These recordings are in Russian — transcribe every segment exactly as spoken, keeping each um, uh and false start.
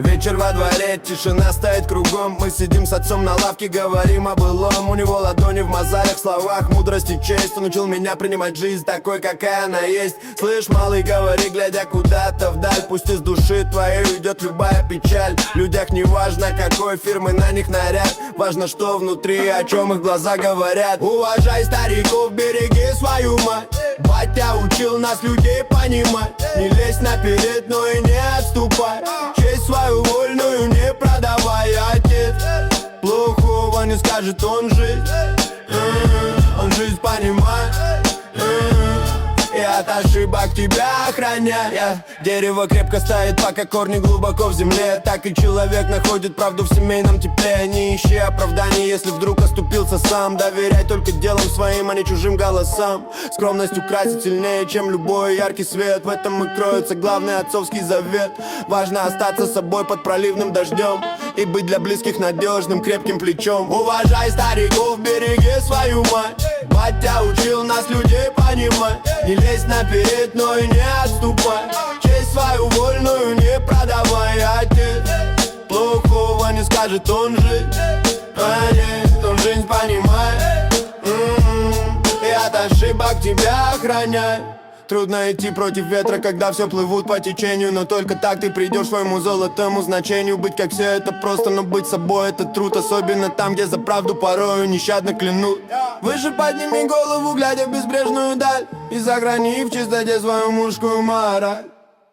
Вечер во дворе, тишина стоит кругом. Мы сидим с отцом на лавке, говорим о былом. У него ладони в мозалях, словах, мудрость и честь. Он учил меня принимать жизнь такой, какая она есть. Слышь, малый, говори, глядя куда-то вдаль. Пусть из души твоей уйдет любая печаль. В людях не важно, какой фирмы на них наряд. Важно, что внутри, о чем их глаза говорят. Уважай стариков, береги свою мать. Батя учил нас людей понимать. Не лезь наперед, но и не отступай. Честь свою вольную не продавай. Отец плохого не скажет, он жизнь, он жизнь понимает. И от ошибок тебя охраняя. Дерево крепко стоит, пока корни глубоко в земле. Так и человек находит правду в семейном тепле. Не ищи оправданий, если вдруг оступился сам. Доверяй только делом своим, а не чужим голосам. Скромность украсит сильнее, чем любой яркий свет. В этом и кроется главный отцовский завет. Важно остаться собой под проливным дождем и быть для близких надежным, крепким плечом. Уважай стариков, береги свою мать. Батя учил нас людей понимать. Не лезь наперед, но и не отступай. Честь свою вольную не продавай. Отец плохого не скажет, он жизнь, а нет, он жизнь понимает. М-м-м. И от ошибок тебя охраняет. Трудно идти против ветра, когда все плывут по течению. Но только так ты придешь к своему золотому значению. Быть как все это просто, но быть собой это труд. Особенно там, где за правду порою нещадно клянут. Выше подними голову, глядя в безбрежную даль. И сохрани в чистоте свою мужскую мораль.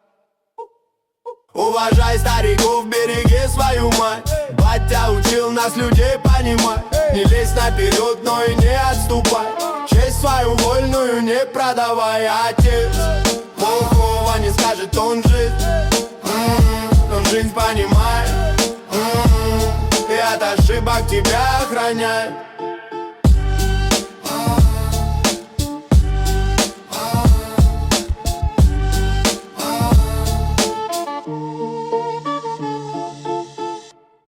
Уважай стариков, береги свою мать. Батя учил нас людей понимать. Не лезь наперед, но и не отступай. Честь свою вольную не продавай. Отец плохого не скажет, он жизнь, м-м, он жизнь понимает. М-м, и от ошибок тебя охраняет.